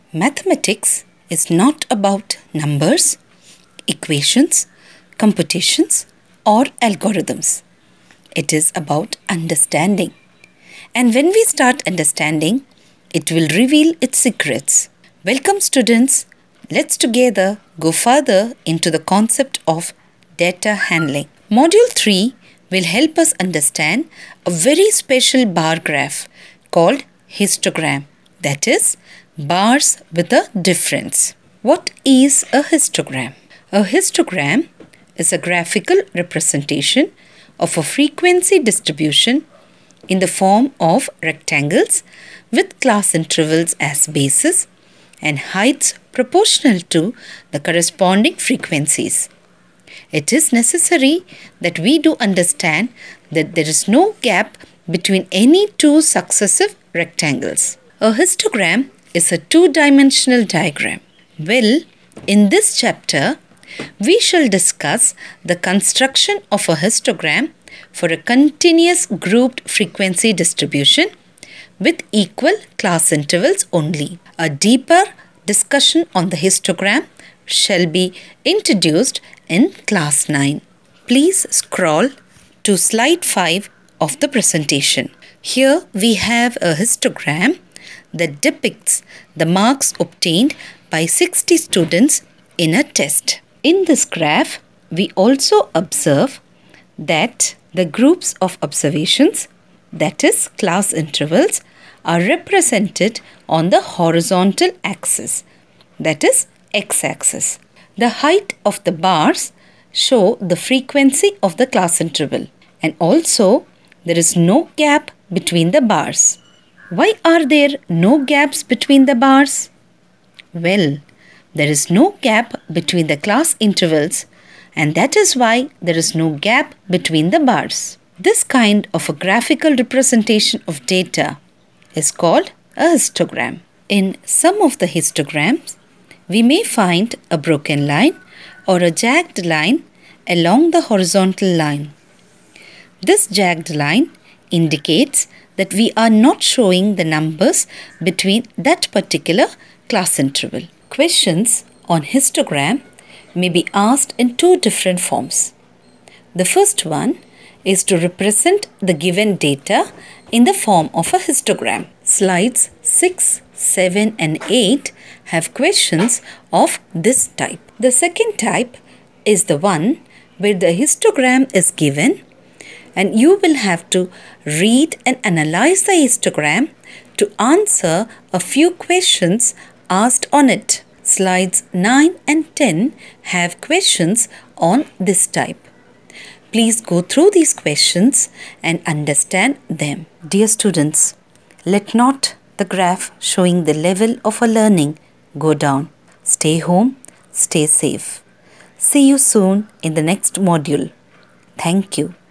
Mathematics is not about numbers, equations, computations, or algorithms. It is about understanding. And when we start understanding, it will reveal its secrets. Welcome, students. Let's together go further into the concept of data handling. Module 3 will help us understand a very special bar graph called histogram. That is, bars with a difference. What is a histogram? A histogram is a graphical representation of a frequency distribution in the form of rectangles with class intervals as bases and heights proportional to the corresponding frequencies. It is necessary that we do understand that there is no gap between any two successive rectangles. A histogram is a two-dimensional diagram. Well, in this chapter, we shall discuss the construction of a histogram for a continuous grouped frequency distribution with equal class intervals only. A deeper discussion on the histogram shall be introduced in class 9. Please scroll to slide 5 of the presentation. Here we have a histogram that depicts the marks obtained by 60 students in a test. In this graph, we also observe that the groups of observations, that is class intervals, are represented on the horizontal axis, that is x-axis. The height of the bars show the frequency of the class interval, and also there is no gap between the bars. Why are there no gaps between the bars? Well, there is no gap between the class intervals, and that is why there is no gap between the bars. This kind of a graphical representation of data is called a histogram. In some of the histograms, we may find a broken line or a jagged line along the horizontal line. This jagged line indicates that we are not showing the numbers between that particular class interval. Questions on histogram may be asked in two different forms. The first one is to represent the given data in the form of a histogram. Slides 6, 7 and 8 have questions of this type. The second type is the one where the histogram is given and you will have to read and analyze the histogram to answer a few questions asked on it. Slides 9 and 10 have questions on this type. Please go through these questions and understand them. Dear students, let not the graph showing the level of a learning go down. Stay home, stay safe. See you soon in the next module. Thank you.